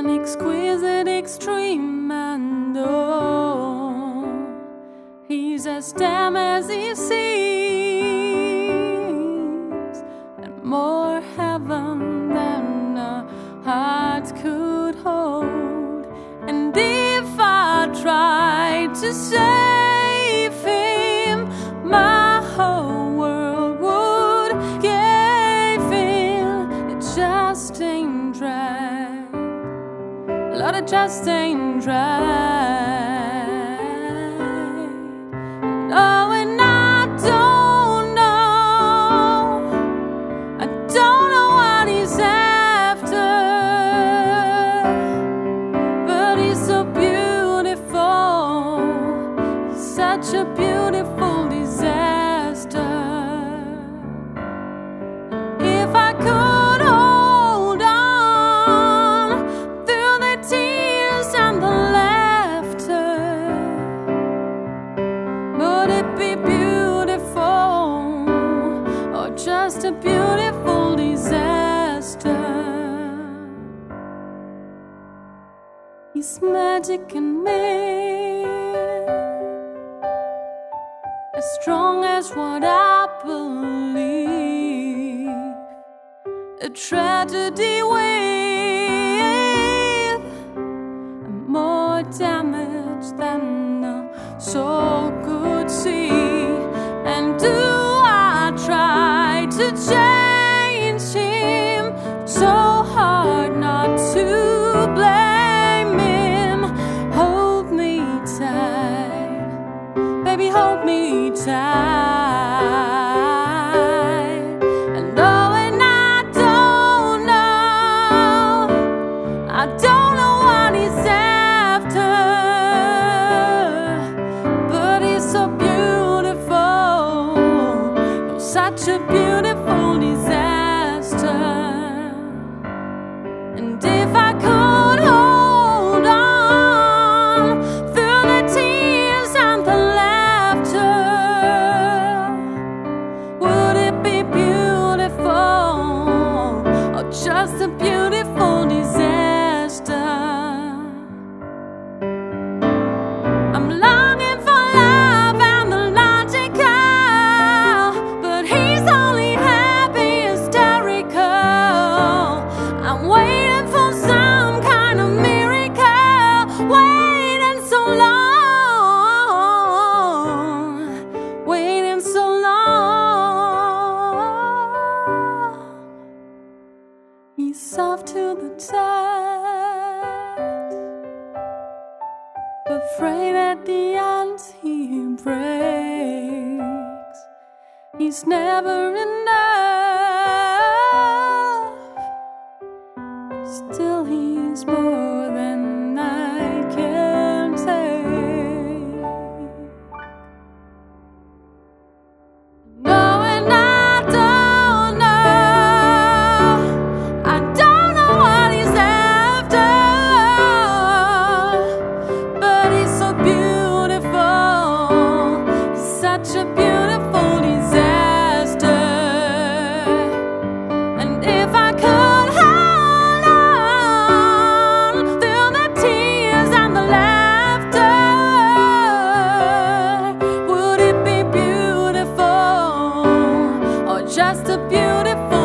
an exquisite extreme, and oh, he's as damn as he seems, and more heaven than our hearts could hold. And if I tried to save him, my whole world would cave in. It just ain't right, Lord, it just ain't right. Oh, and I don't know what he's after, but he's so beautiful, he's such a beautiful disaster. If I could hold on through the tears and the laughter, would it be beautiful or just a beautiful disaster? He's magic and myth, as strong as what I believe, a tragedy with more damage than a soul could see. And do I try to change him? So hard not to blame him. Hold me tight, baby, hold me tight. And oh, and I don't know what he's after, but he's so beautiful, oh, such a beautiful disaster. And if I could hold on through the tears and the laughter, would it be beautiful or just a beautiful disaster? I'm longing for love and the logical, but he's only happy hysterical. I'm waiting for some kind of miracle, waiting so long, waiting so long. He's soft to the touch, but afraid at the end he breaks. He's never enough, still he's more than I can take. No, and I don't know what he's after, but he's so beautiful, such a beautiful disaster. And if I could hold on through the tears and the laughter, would it be beautiful or just a beautiful